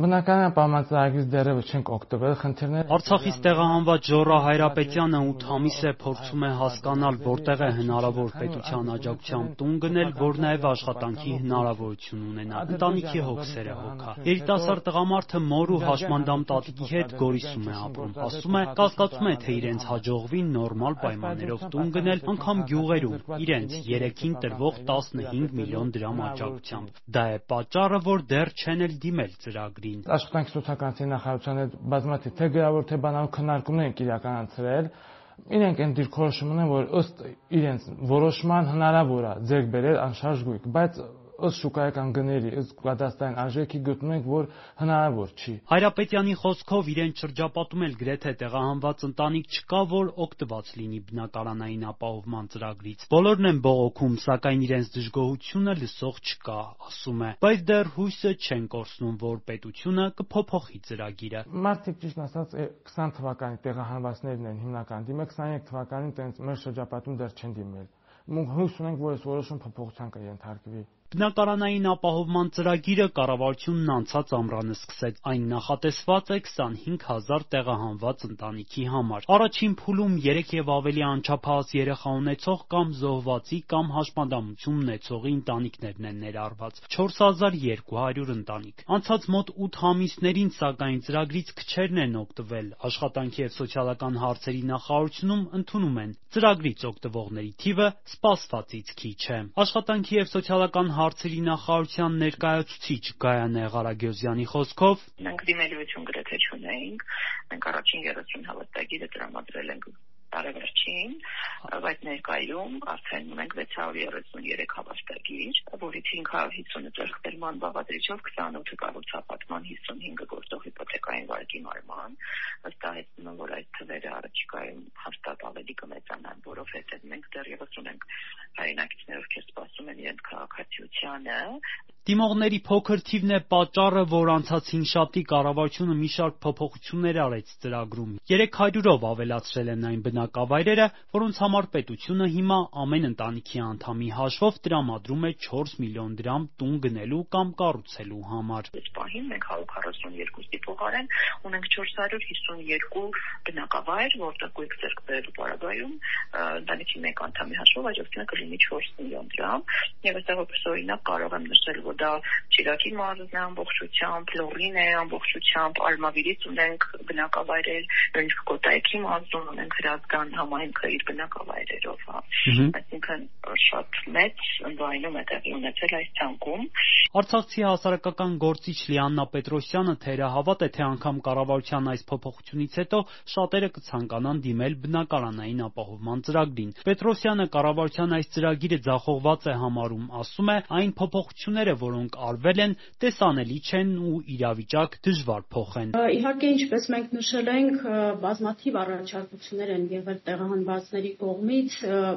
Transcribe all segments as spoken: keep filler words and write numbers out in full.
Բնականաբար պայման ծրագրից դեռևս չենք օգտվել, խնդիրները Արցախից տեղահանված Ժոռա Հայրապետյանը ութ ամիս է փորձում է հասկանալ, որտեղ է հնարավոր պետության աջակցությամբ տուն գնել, որ նաև աշխատանքի հնարավորություն ունենա, ընտանիքի հոգսերը հոգա։ Երիտասարդ տղամարդը մոր ու հաշմանդամ տատիկի հետ Գորիսում է ապրում, ասում է, կասկածում է, թե իրենց հաջողվի նորմալ պայմաններով տուն գնել, անգամ գյուղերում, իրենց երեքին տրվող տասնհինգ միլիոն դրամ աջակցությամբ։ Դա է պատճառը, որ դեռ չեն էլ դիմել ծրագրին։ Աշխատանքի սոցիալական նախարարության հետ բազմաթիվ թե գրավոր թե բանալու քննարկումներ ենք իրականացրել։ Իրենք այն դիրքորոշում ունեն, որ ըստ իրենց որոշման հնարավոր է ձեռք բերել անշարժ գույք, բայց ըստ շուկայական գների, ըստ կադաստրային արժեքի գտնում ենք, որ հնարավոր չի։ Հայրապետյանի խոսքով իրենց շրջապատում էլ գրեթե տեղահանված ընտանիք չկա, որ օգտված լինի բնակարանային ապահովման ծրագրից։ Բոլորն են բողոքում, սակայն իրենց դժգոհությունը լսող չկա, ասում է, բայց դեռ հույսը չեն կորցնում, որ պետությունը կփոփոխի ծրագիրը։ Մարդիկ ճիշտ ասած քսան թվականի տեղահանվածներն են հիմնական դիմել, քսաներեք թվականին տենց մեր շրջապատում դեռ չեն դիմել։ Մենք հույս ունենք, որ այս որոշում փոփոխության կենթարկվի։ Բնակարանային ապահովման ծրագիրը կառավարությունն անցած ամռանը սկսեց, այն նախատեսված է քսանհինգ հազար տեղահանված ընտանիքի համար։ Առաջին փուլում երեք եւ ավելի անչափահաս երեխա ունեցող կամ զոհվածի կամ հաշմանդամություն ունեցողի ընտանիքներն են ներառված, չորս հազար երկու հարյուր ընտանիք։ Անցած մոտ ութ ամիսներին, սակայն, ծրագրից քչերն են օգտվել։ Աշխատանքի եւ սոցիալական հարցերի նախարարությունում ընդունում են, ծրագրից օգտվողների թիվը սպասվածից քիչ է։ Աշխատանքի եւ սոցիալական հարցերի նախարարության ներկայացուցիչ Գայանե Ղարագյոզյանի խոսքով մենք դիմելիություն գրեթե չունեինք, մենք առաջին երեսուն հավաստագիրը տրամադրել ենք տարեվերջին, բայց ներկայում արդեն ունենք վեց հարյուր երեսուներեք հավաստագիր, որից հինգ հարյուր հիսունը ձեռքբերման բաղադրիչով, քսանութը կառուցապատման, հիսունհինգը գործող հիպոթեկային վարկի մարման, վստահեցնում եմ, որ այդ թվերը առաջիկայում հաստատ ավելի կմեծանան, որովհետև մենք դեռևս ունենք հայրենակիցներ, ովքեր սպասում են իրենց քաղաքացիությանը։ Դիմողների փոքր թիվն է պատճառը, որ անցած հինգշաբթի կառավարությունը մի շարք փոփոխություններ արեց ծրագրում։ երեք հարյուրով ավելացրել են այն բնակավայրերը, որոնց համար պետությունը հիմա ամեն ընտանիքի անդամի հաշվով տրամադրում է չորս միլիոն դրամ տուն գնելու կամ կառուցելու համար։ Այս պահին մենք հարյուր քառասունյոթի փոխարեն ունենք չորս հարյուր հիսունյոթ բնակավայր, որտեղ գույք ձեռք բերելու պարագայում ընտանիքի մեկ անդամի հաշվով աջակցությունը կլինի չորս միլիոն դրամ։ Եվ այստեղ որպես օրինակ կարող եմ նշել, որ դա Չիրակի մարզն է ամբողջությամբ, Լոռին է ամբողջությամբ, Արմավիրից ունենք բնակավայրեր, նույնիսկ Կոտայքի մարզում ունենք Հրազդան համայնքը իր բնակավայրերով, հա։ Այսինքն շատ մեծ ընդվայնում է տեղի ունեցել այս ցանկում։ Արցախցի հասարակական գործիչ Լիաննա Պետրոսյանը թերահավատ է, թե անգամ կառավարության այս փոփոխությունից հետո շատերը կցանկանան դիմել բնակարանային ապահովման ծրագրին։ Պետրոսյանը կառավարության այս ծրագիրը ձախողված է համարում, ասում է, այն փոփոխությունները, որոնք արվել են, տեսանելի չեն ու իրավիճակ դժվար փոխեն։ Իհարկե, ինչպես մենք նշել ենք, բազմաթիվ առաջարկություններ են եղել տեղահանվածների կողմից,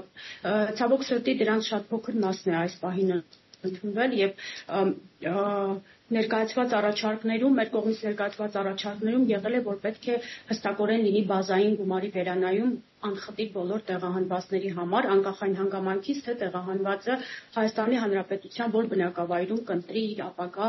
ցավոք սրտի դրանց շատ փոքր մասն է այս պահին ընդունվել եւ ներկայացված առաջարկներում, մեր կողմից ներկայացված առաջարկներում եղել է, որ պետք է հստակորեն լինի բազային գումարի վերանայում անխտիր բոլոր տեղահանվածների համար, անկախ այն հանգամանքից, թե տեղահանվածը Հայաստանի Հանրապետության որ բնակավայրում կընտրի իր ապագա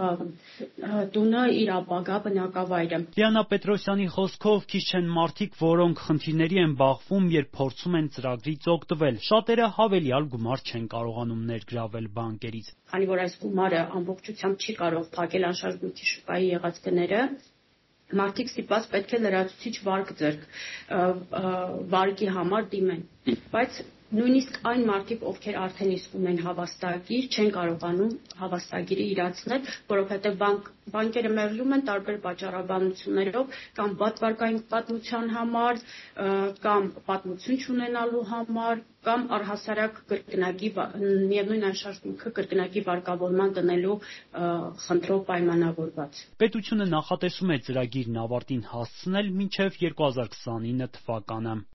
տունը, իր ապագա բնակավայրը։ Լիաննա Պետրոսյանի խոսքով քիչ չեն մարդիկ, որոնք խնդիրների են բախվում, երբ փորձում են ծրագրից օգտվել։ Շատերը հավելյալ գումար չեն կարողանում ներգրավել բանկերից։ Քանի որ այս գումարը ամբողջությամբ չի կարող փակել անշարժ գույքի շուկայի եղած գները, մարդիկ ստիպված պետք է լրացուցիչ վարկ ձեռք վարկի համար դիմեն, բայց նույնիսկ այն մարդիկ, ովքեր արդեն իսկ ունեն հավաստագիր, չեն կարողանում հավաստագիրը իրացնել, որովհետև բանկ, բանկերը մերժում են տարբեր պատճառաբանություններով, կամ վատվարկային պատմության համար, կամ պատմություն չունենալու համար, կամ առհասարակ կրկնակի միևնույն անշարժ գույքը կրկնակի վարկավորման տնելու խնդրով պայմանավորված։ Պետությունը նախատեսում է ծրագիրն ավարտին հասցնել մինչև երկու հազար քսանինը թվականը։